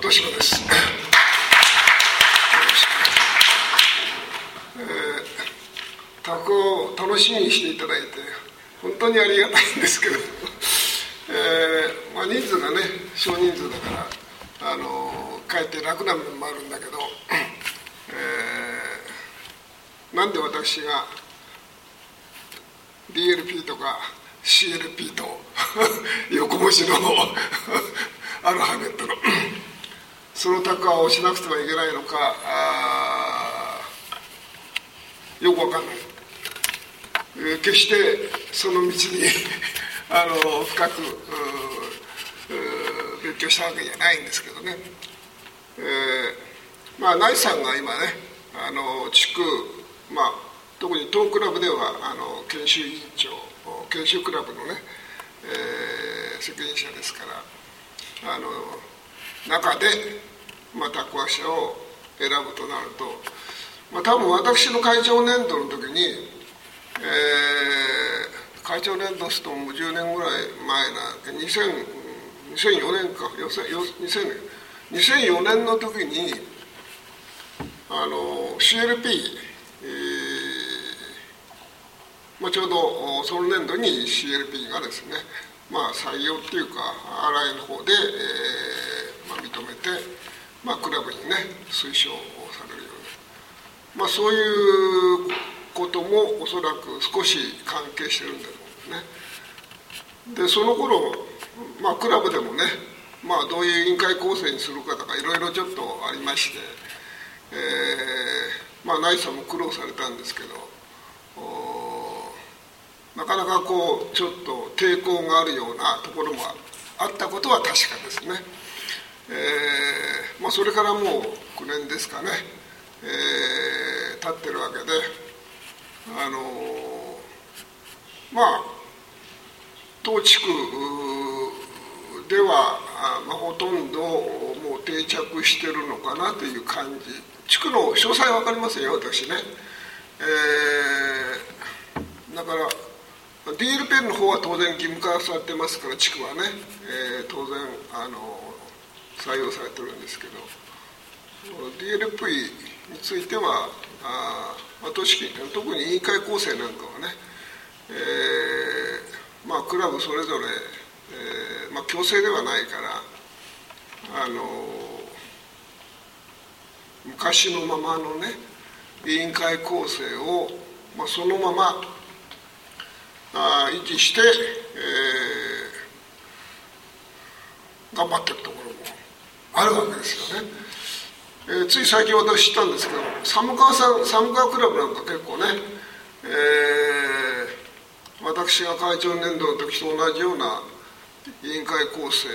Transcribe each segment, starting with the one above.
今年もです。卓を楽しみにしていただいて本当にありがたいんですけど、人数がね少人数だからかえって楽な面もあるんだけど、なんで私が DLP とか CLP と横文字のアルファベットのその卓をしなくてはいけないのかよくわかんない。決してその道に深く勉強したわけじゃないんですけどね。ナイさんが今ね地区、特に当クラブでは研修委員長、研修クラブのね、責任者ですから中で卓話者を選ぶとなると、多分私の会長年度の時に会長年度すともう10年ぐらい前なんで2004年か2004年の時にCLP、ちょうどその年度に CLP がですね、採用っていうか新井の方で、認めて、クラブにね推奨されるように、そういうこともおそらく少し関係してるんだと思うんですね。でその頃、クラブでもね、どういう委員会構成にするかとかいろいろちょっとありまして、ナイさんも苦労されたんですけど、なかなかちょっと抵抗があるようなところもあったことは確かですね。それからもう9年ですかね、経ってるわけで、当地区では、ほとんどもう定着してるのかなという感じ。地区の詳細は分かりませんよ私ね。だから DLP の方は当然義務化されてますから地区はね、当然採用されてるんですけど、 DLP については都市特に委員会構成なんかはね、クラブそれぞれ、強制ではないから昔のままのね委員会構成を、そのまま維持して、頑張ってるところもあるわけですよね。つい最近私知ったんですけど、寒川クラブなんか結構ね、私が会長年度の時と同じような委員会構成、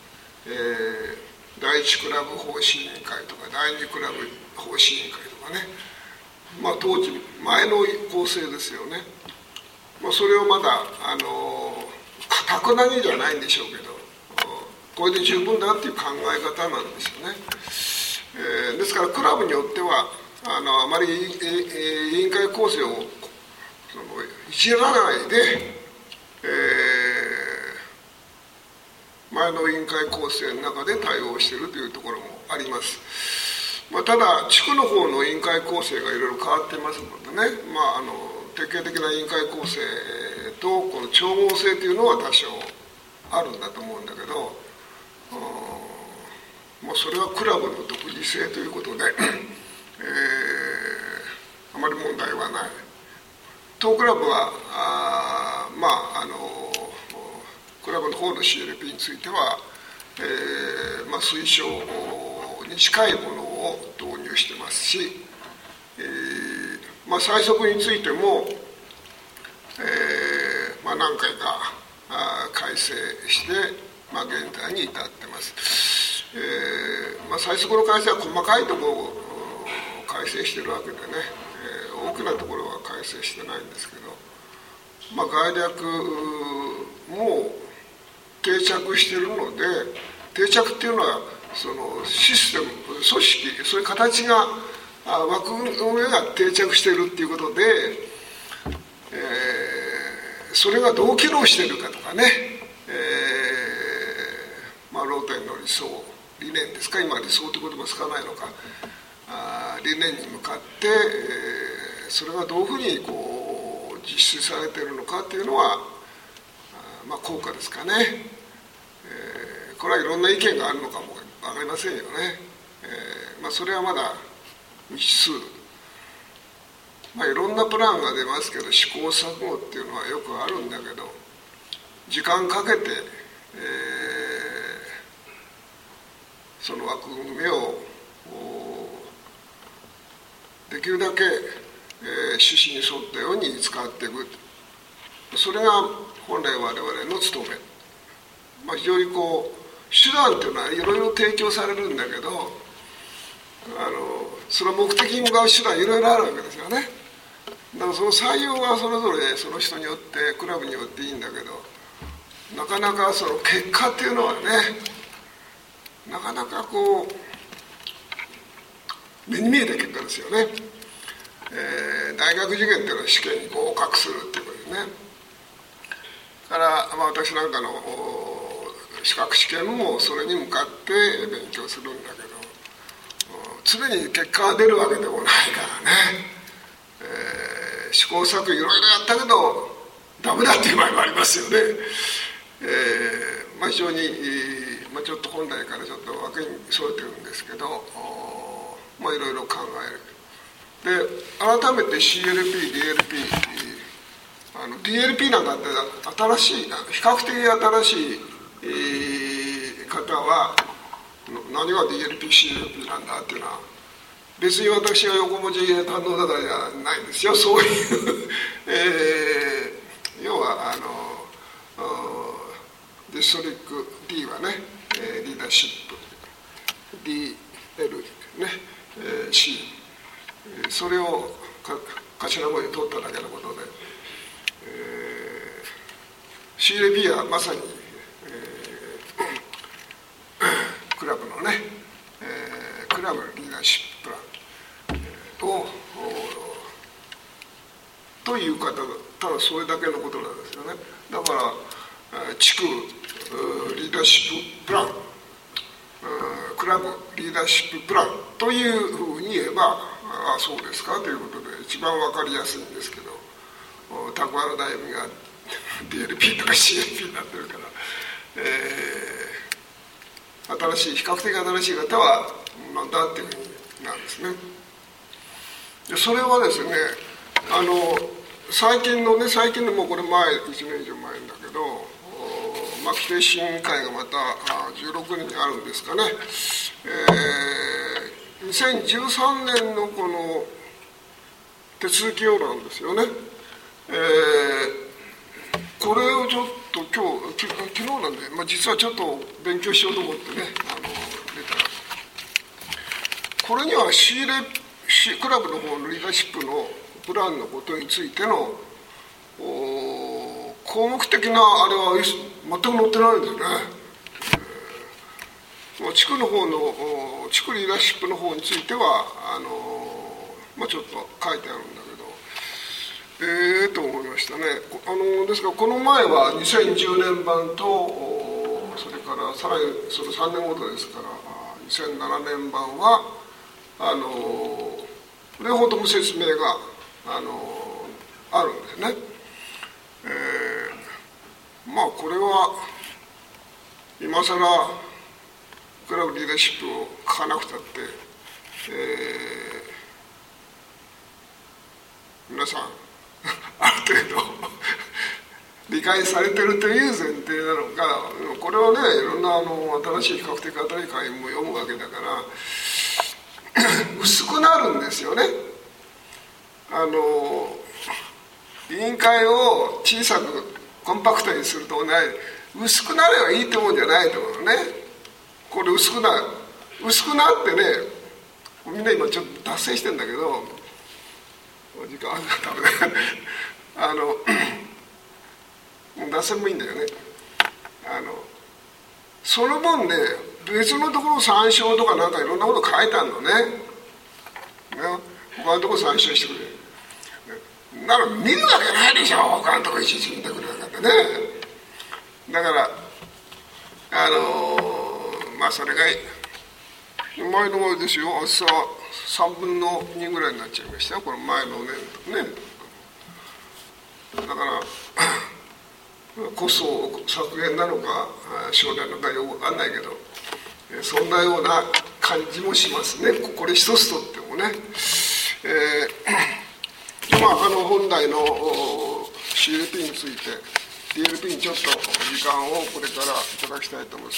第一クラブ奉仕委員会とか第二クラブ奉仕委員会とかね、当時前の構成ですよね。それをまだかたくなにじゃないんでしょうけど、これで十分だっていう考え方なんですよね。ですからクラブによってはあまり委員会構成をいじらないで、前の委員会構成の中で対応しているというところもあります。ただ地区の方の委員会構成がいろいろ変わってますのでね、典型的な委員会構成とこの調合性というのは多少あるんだと思うんだけど、それはクラブの独自性ということで、あまり問題はない。当クラブはクラブの方の CLP については、推奨に近いものを導入してますし、最速についても、何回か改正して、現在に至ってます。最速の改正は細かいところを改正してるわけでね、大きなところは改正してないんですけど、概略も定着してるので、定着っていうのはそのシステム、組織、そういう形が枠組みが定着してるっていうことで、それがどう機能してるかとかね、ローテンの理想理念ですか、今理想という言葉使わないのか、理念に向かって、それがどういうふうにこう実施されているのかというのは、効果ですかね。これはいろんな意見があるのかも分かりませんよね。それはまだ未知数。いろんなプランが出ますけど、試行錯誤っていうのはよくあるんだけど、時間かけて、その枠組みをできるだけ、趣旨に沿ったように使っていく、それが本来我々の務め。非常にこう手段っていうのはいろいろ提供されるんだけど、その目的に向かう手段いろいろあるわけですよね。だからその採用はそれぞれその人によってクラブによっていいんだけど、なかなかその結果っていうのはね、なかなかこう目に見えた結果ですよね。大学受験っていうのは試験に合格するっていうことですね。から、私なんかの資格試験もそれに向かって勉強するんだけど、常に結果が出るわけでもないからね。試行錯誤いろいろやったけどダメだっていう場合もありますよね。非常に、ちょっと本来からちょっと枠に添えてるんですけど、いろいろ考える。で、改めて CLP、DLP、DLP なんかって新しい、比較的新しい、方は何が DLP、CLP なんだっていうのは、別に私が横文字堪能だからじゃないんですよ。そういう要はディストリック D はね、リーダーシップ DL ね、C それを頭文字取っただけのことで、CLP はまさに、クラブのね、クラブリーダーシッププランという方がただそれだけのことなんですよね。だから地区リーダーシッププラン、クラブリーダーシッププランというふうに言えば、そうですかということで一番分かりやすいんですけど、タコアの悩みが DLP とか CLP になってるから、比較的新しい方はなんだっていうふうになんですね。でそれはですね、最近のもうこれ1年以上前だけど、規定審議会がまた16年にあるんですかね。2013年のこの手続き要なんですよね。これをちょっと昨日なんで、実はちょっと勉強しようと思ってね、出たらこれにはクラブの方のリーダーシップのプランのことについての項目的なあれは全く載ってないんですね。地区の方の地区リーダーシップの方についてはちょっと書いてあるんだけど、と思いましたね。ですからこの前は2010年版と、それからさらにその3年ごとですから2007年版は両方とも説明があるんですね。これは今さらクラブリーダーシップを書かなくたって、皆さんある程度理解されてるという前提なのか、これはねいろんな新しい比較的新しい会も読むわけだから薄くなるんですよね。委員会を小さくコンパクトにするとね、薄くなればいいってもんじゃないと思うね。これ薄くなってね、みんな今ちょっと達成してんだけど、時間あるからダメだ脱線もいいんだよね。その分ね、別のところ参照とかなんかいろんなこと書いてあるのね。他のところ参照してくれ。だから見るわけないでしょ、他のところいちいち見てくれなかったね。だからそれが前の前ですよ、朝3分の2ぐらいになっちゃいましたよ、この前の年度ね。だからコスト削減なのか省エネなのかよく分かんないけど、そんなような感じもしますね、これ一つとってもね。本来の CLP について DLP にちょっと時間をこれからいただきたいと思います。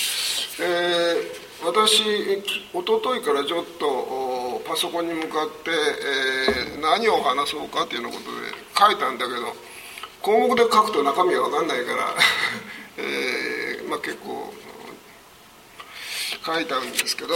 私、一昨日からちょっとパソコンに向かって、何を話そうかというようなことで書いたんだけど、項目で書くと中身が分かんないから結構書いたんですけど、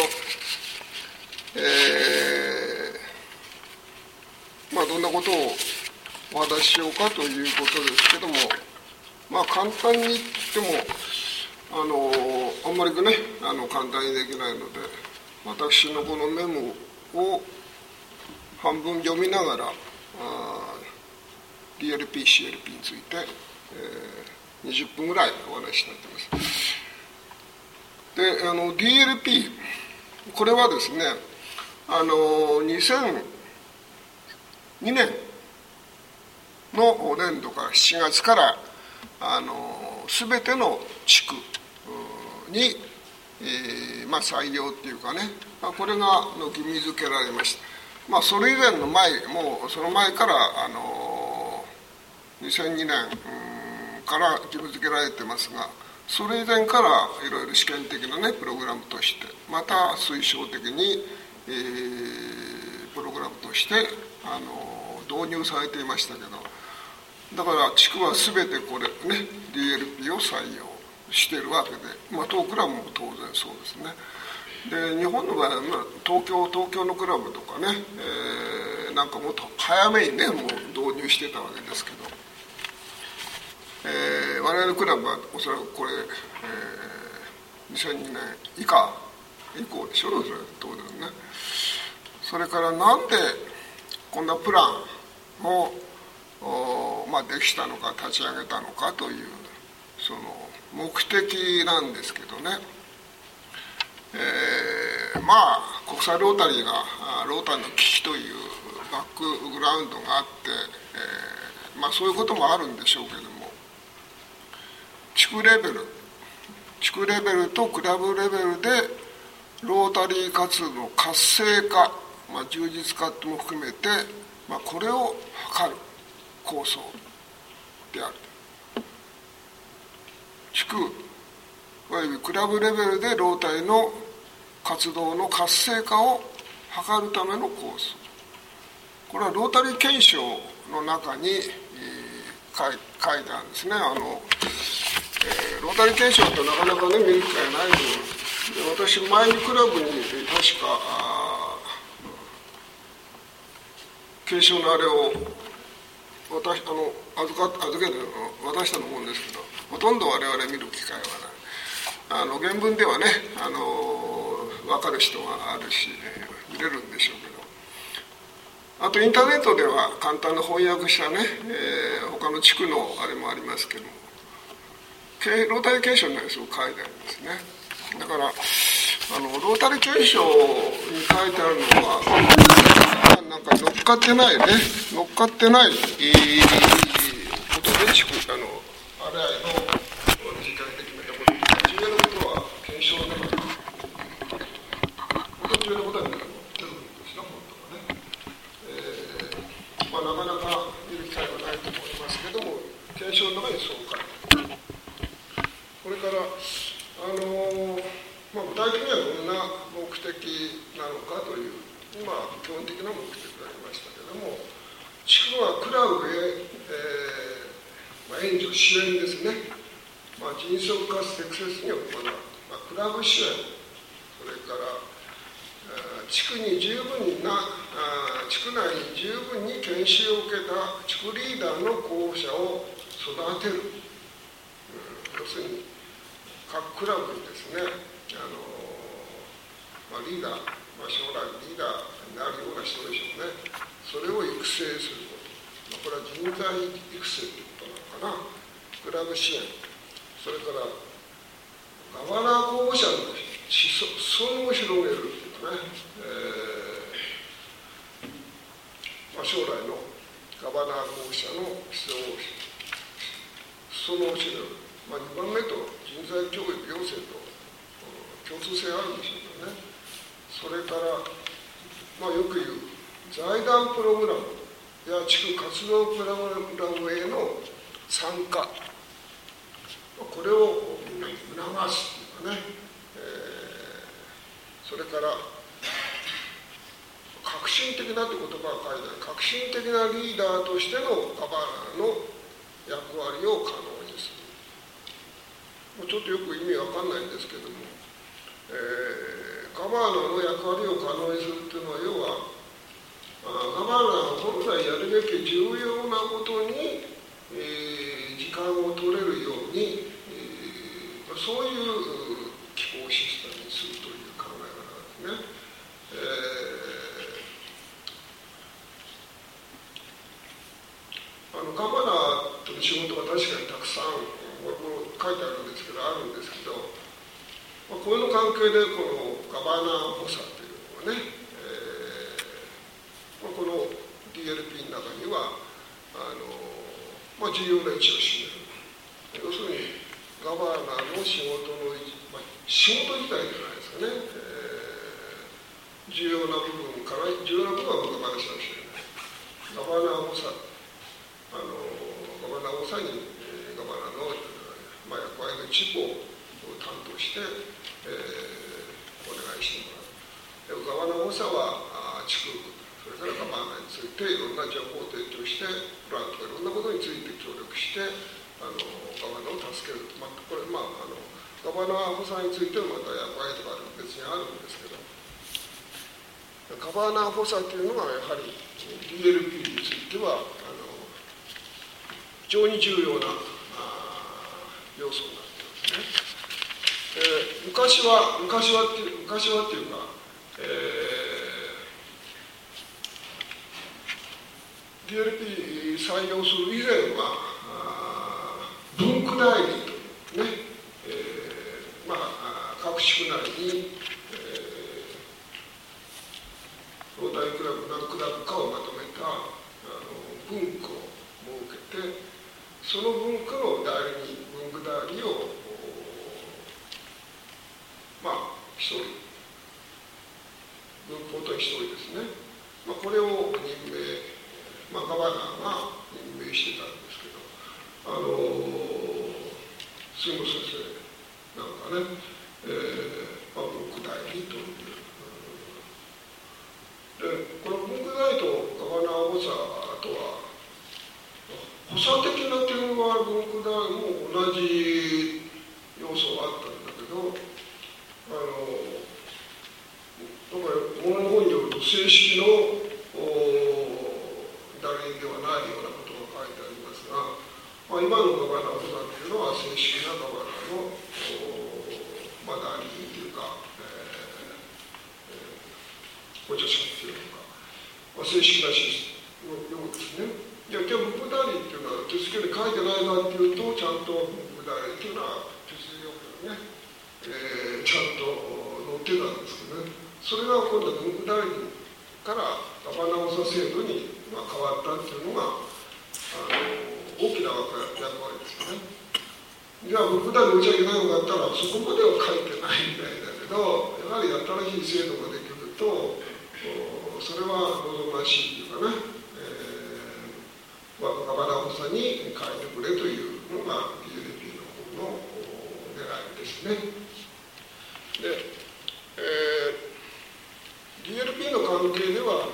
どんなことをお話ししようかということですけども、簡単に言ってもあんまりね簡単にできないので、私のこのメモを半分読みながらDLP、CLP について、20分ぐらいお話しになっています。で、DLP、これはですね、2002年の年度から7月から全ての地区に、採用っていうかね、これが義務付けられました。それ以前の前、もうその前から2002年から義務付けられてますが、それ以前からいろいろ試験的なねプログラムとして、また推奨的に、プログラムとして導入されていましたけど、だから地区は全てこれね DLP を採用しているわけで、当クラブも当然そうですね。で、日本の場合は、東京のクラブとかね、なんかもっと早めにねもう導入してたわけですけど、我々のクラブはおそらくこれ、2002年以降でしょ、それ当然ね。それからなんでこんなプランをできたのか立ち上げたのかというその目的なんですけどね。国際ロータリーがロータリーの危機というバックグラウンドがあって、そういうこともあるんでしょうけども、地区レベルとクラブレベルでロータリー活動の活性化、充実化も含めて、これを図る構想である。地区およびクラブレベルでロータリーの活動の活性化を図るための構想。これはロータリー憲章の中に、書いてあるんですね。ロータリー憲章ってなかなかね見る機会ないと思う。で、私前にクラブに確か憲章のあれを預けて渡したと思うんですけど、ほとんど我々見る機会はない。原文ではね分かる人があるし、見れるんでしょうけど、あとインターネットでは簡単な翻訳したね、他の地区のあれもありますけども、ロータリー憲章にそう書いてあるんですね。だからロータリー憲章に書いてあるのはなんか乗っかってないことで地区あれの時間で決めたこと、重要なことは憲章の中で本当に重要なことは出るんですよ、本当はね。なかなか見る機会はないと思いますけども、憲章の中にそう書いてある。これから具体的にはどんな目的なのかという、基本的な目的がありましたけれども、地区はクラブへ、援助支援ですね、迅速かつ適切に行う、クラブ支援、それから地区内に十分に研修を受けた地区リーダーの候補者を育てる、要するに各クラブにですね、リーダー、将来リーダーになるような人でしょうね、それを育成すること、これは人材育成ということなのかな、クラブ支援、それからガバナー候補者の裾野を広げる、 ね、将来のガバナー候補者の裾野を知る、2番目と人材教育要請と共通性あるんでしょうけどね。それから、よく言う財団プログラムや地区活動プログラムへの参加、これをみんなに促すというかね、それから革新的なという言葉が書いてある、革新的なリーダーとしてのガバナーの役割を可能にする。ちょっとよく意味わかんないんですけども、ガバナーの役割を可能にするというのは、要はガバナーが本来やるべき重要なことに、時間を取れるように、そういう機構システムにするという考え方ですね。ガバナーという仕事が確かにたくさん書いてあるんですけど、あるんですけど、こういうの関係でこのガバナー補佐というのはね、この DLP の中には重要な位置を占める。要するにガバナーの仕事の仕事自体じゃないですかね、重要な部分はガバナーしなくちゃいけない。ガバナー補佐、ガバナー補佐にガバナーの、役割の一部を担当して、お願いしてもらう。ガバナー補佐は地区、それからガバナーについていろんな情報を提供して、プランとかいろんなことについて協力して、ガバナーを助ける。これ、ガバナー補佐についてはまた役割とか別にあるんですけど、ガバナー補佐というのがやはり DLP については非常に重要な要素になっていますね。昔はっていうか、DLP 採用する以前は文区代理というね、各地区内に、ロータリークラブ何クラブかをまとめた文区を設けて、その文区の文区代理を一人、文法と一人ですね、これを任命、ガバナーが任命してたんですけど、杉本先生なんかね、文区代理という、でこの文区代理とガバナー補佐とは、補佐的な点は文区代理も同じ要素があったんだけど、物の本によると正式の代理ではないようなことが書いてありますが、今のガバナー補佐というのは正式なガバナーの代理人というか、補助者というのか、正式なようですね。じゃあ文区代理っていうのは手付けで書いてないかっていうと、ちゃんと文区代理っていうのは手続き要件ね、ちゃんと載ってたんですけどね。それが今度は文区代理からガバナー補佐制度に変わったっていうのが大きな役割ですよね。じゃあ文区代理打ち上げないのだったらそこまでは書いてないみたいだけど、やはり新しい制度ができるとそれは望ましいというかね、ガバナー補佐に変えてくれというのが DLP の方の狙いですね。で、DLP の関係では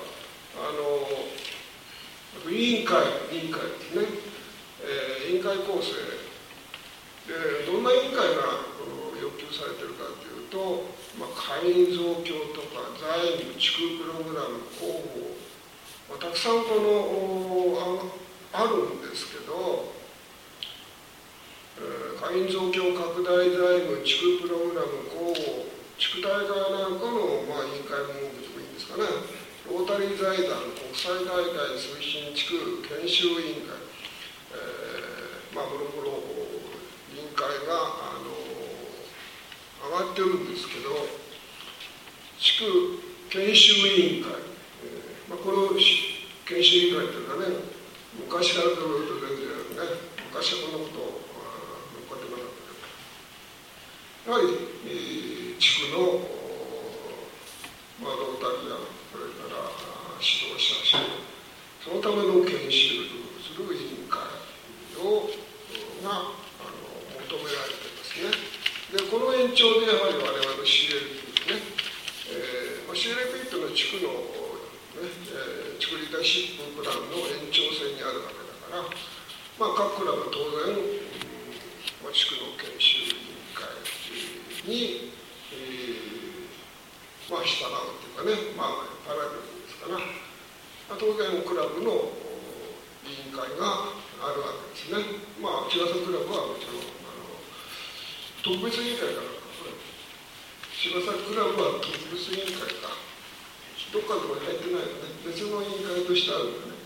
委員会ですね、委員会構成でどんな委員会が要求されているかというと、会員増強とか財務、地区プログラム、広報、たくさんあるんですけど、会員増強、拡大財務、地区プログラム、広報、地区大会なんかの、委員会もいいんですかね、ロータリー財団、国際大会推進地区研修委員会、もろもろ委員会が上がってるんですけど、 地区研修委員会、この研修委員会というのはね、昔からというと全然ね、昔はこんなことを乗っかってなかったけど、やはり、地区の、ロータリアン、それから指導者、そのための研修する委員会が求められていますね。で、この延長でやはり我々の CLP ですね。CLP というのは地区の、地区リーダーシッププランの延長線にあるわけだから、各クラブは当然、地区の研修委員会に、従うというかね、パラレルですから、当然クラブの委員会があるわけですね。千葉さんクラブはもちろん特別委員会だから、千葉さんクラブは特別委員会か、どっかでも入ってないよね、別の委員会としてあるんだね。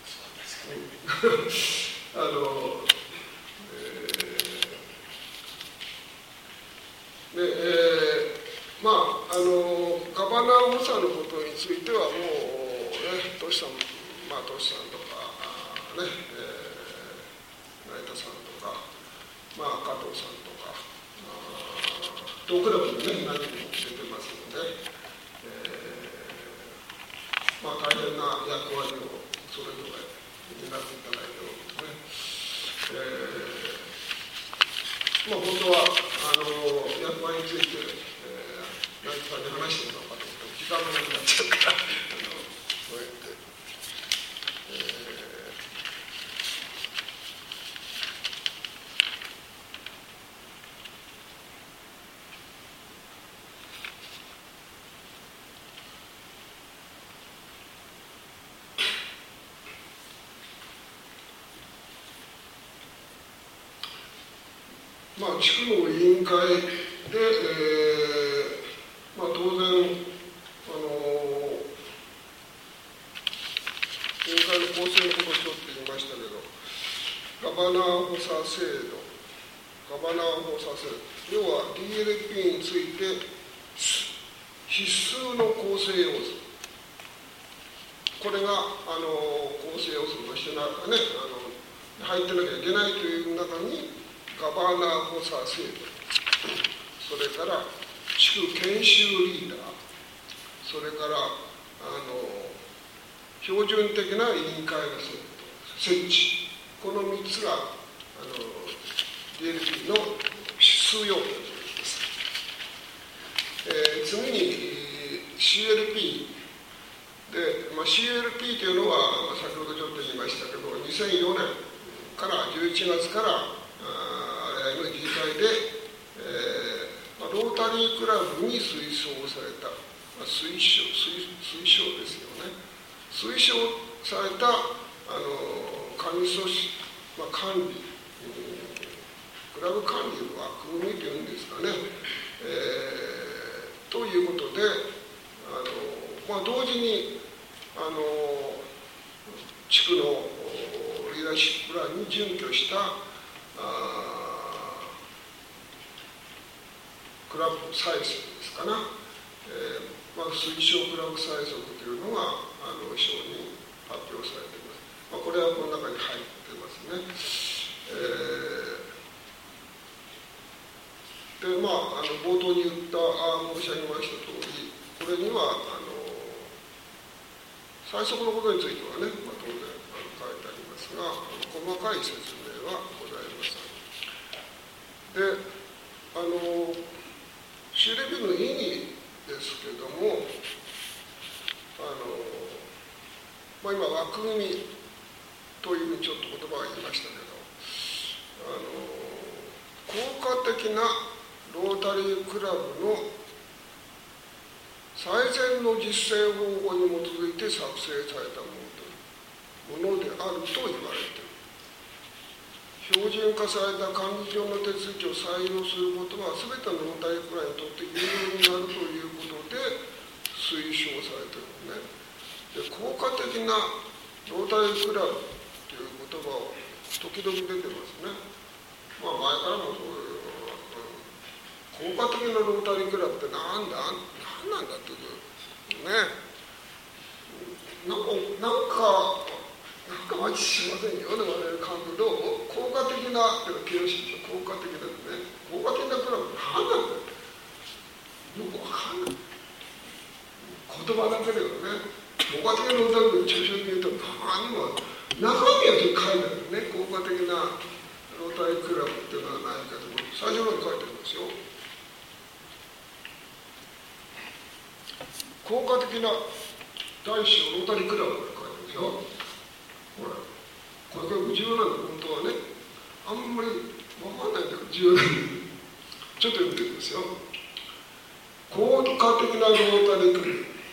ガバナー補佐のことについてはもうね、トシさんとかね、成田さんとか、加藤さんとか、同クラブにね、何人も出てますので、大変な役割をそれぞれ担っていただいておりますね。本当は役割について、成田さんに話してるのかと思って時間がなくなっちゃうからそうやって。地区の委員会で、当然委員会の構成のことをちょっと言いましたけど、ガバナー補佐制度、要は DLP について必須の構成要素、これが構成要素として入ってなきゃいけないという中にガバナー補佐制度、それから地区研修リーダー、それから標準的な委員会の設置、この3つがDLP の必須要件です。次に CLP で、CLP というのは先ほどちょっと言いましたけど、2004年から11月からの議会で、ロータリークラブに推奨された、推奨ですよね、推奨された管理組織、管理、クラブ管理の枠組みというんですかね、ということで、同時に地区のリーダーシッププランに準拠したクラブ催促ですかな、推奨クラブ催促というのが章に発表されています。これはこの中に入ってますね。で冒頭に申し上げました通り、これには催促のことについてはね、当然書いてありますが、細かい説明はございません。でCLP の意義ですけれども、今枠組みというふうにちょっと言葉が言いましたけど、効果的なロータリークラブの最善の実践方法に基づいて作成されたものであると言われている。標準化された管理上の手続きを採用することは、すべてのロータリークラブにとって有用になるということで推奨されているのね。で、効果的なロータリークラブという言葉を時々出てますね。前からもそういう効果的なロータリークラブって何なんだっていうなんかマッチしませんよね、我々感覚どうも効果的な形容詞ですよ、効果的なね、効果的なクラブって何なんだよ、よくわかんない、言葉だけではね、効果的なロータリークラブ抽象的に言うと何も中身はちょっと書いてあるね、効果的なロータリークラブっていうのは何かと最初の方に書いてありますよ。効果的な大小ロータリークラブって書いてあるんですよ。ほら、これが重要なんだ、本当はね。あんまり分かんないんだけど、重要なんだ。ちょっと読んでみますよ。効果的なロータリーク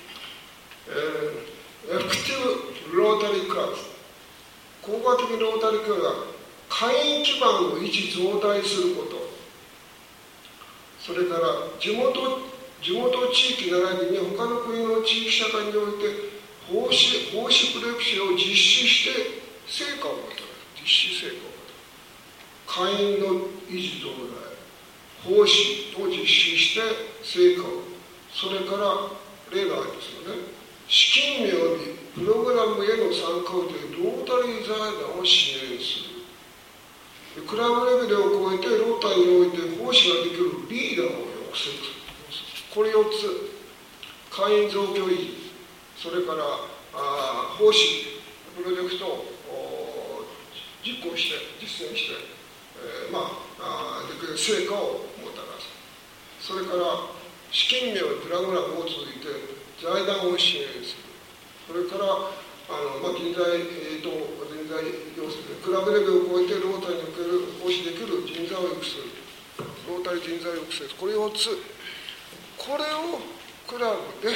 ラブ、エフェクティブロータリークラブ。効果的ロータリークラブは、会員基盤を維持増大すること。それから、地元地域並びに他の国の地域社会において、奉仕プレクシーを実施して成果をもたらす。実施成果をもたらす。会員の維持増大、奉仕を実施して成果を。それから例がありますよね。資金によりプログラムへの参加をでロータリー財団を支援する。クラブレベルを超えてロータリーにおいて奉仕ができるリーダーを抑制する。これ4つ。会員増強維持。それから奉仕プロジェクトを実行して実践して、できる成果をもたらす。それから資金面プログラムを通じて財団を支援する。それから人材行政でクラブレベルを超えてロータリーにおける奉仕できる人材を育成する。ロータリー人材を育成する。これ4つ。これをクラブで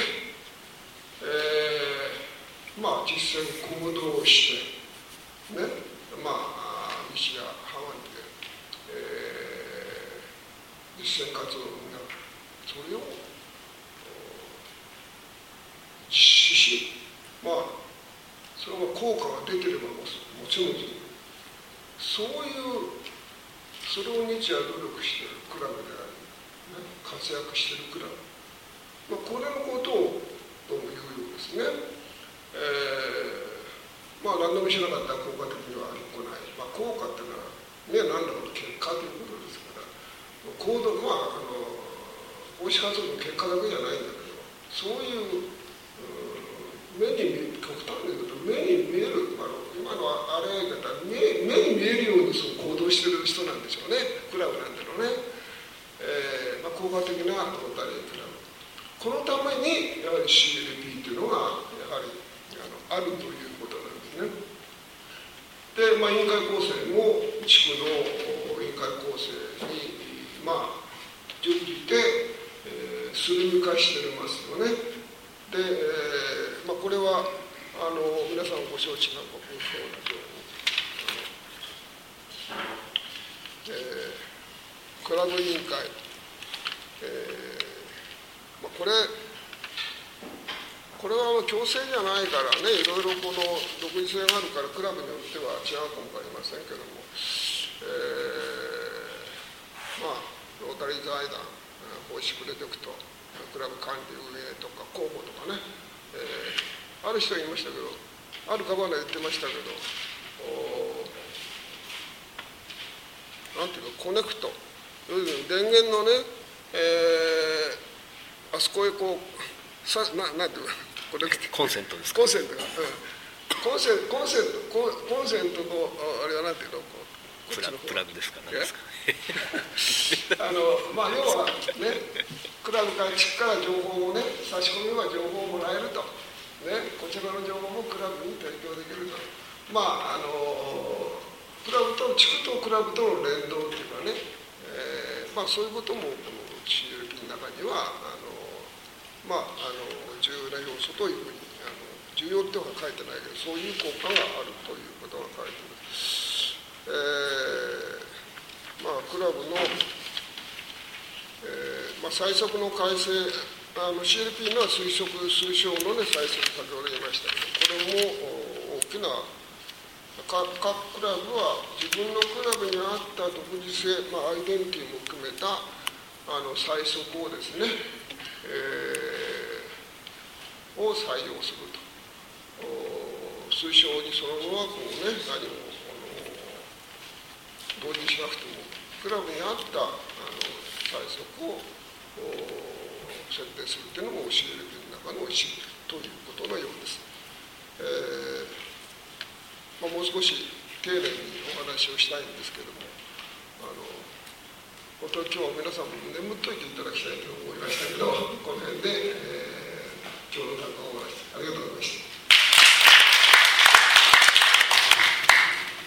実際に行動してね、西やハワイで、実践活動になる。それを実施し、それが効果が出てればもちろんそういうそれを日夜努力しているクラブであり、活躍しているクラブ、これのことをどうも言うようですね。何でもしなかったら効果的には来ない。効果っていうのは、何らかの結果ということですから、行動奉仕活動の結果だけじゃないんだけど、そういう極端に言うと目に見える、今のあれだったら目に見えるように行動してる人なんでしょうね、クラブなんだろうね。効果的なロータリークラブ。このためにやはり CLP というのがやはりあるということなんですね。で、委員会構成も地区の委員会構成に準じて、スルー化してますよね。で、これは皆さんご承知のご分享のように、クラブ委員会、これは強制じゃないからね、いろいろこの独自性があるからクラブによっては違うかもわかりませんけども、ロータリー財団、奉仕プロジェクト、クラブ管理運営とか広報とかね、ある人が言いましたけど、あるガバナ言ってましたけど、なんていうかコネクト、要するに電源のね、あそこへこうなんていうかコンセントですか。 コンセントが、コンセントのあれはなんていうの、 プラグですか。何ですか。 要はね、クラブから地区から情報をね、差し込めば情報をもらえると、ね、こちらの情報もクラブに提供できると、クラブと地区とクラブとの連動っていうかね、そういうこともこの CLP の中には重要な要素というふうに重要っては書いてないけど、そういう効果があるということが書いてある。クラブの、最速の改正、CLP のは推測推奨のね、最速先ほど言いましたけど、これも大きな各クラブは自分のクラブに合った独自性、アイデンティティも含めた最速をですね、をを採用すると。推奨にその後はこうね、何も導入しなくてもクラブに合った催促を設定するというのも教える中の一部ということのようです。もう少し丁寧にお話をしたいんですけれども、本当に今日は皆さんも眠っといていただきたいと思いましたけど、この辺で、今日の談話を終わらせてありがとうございました。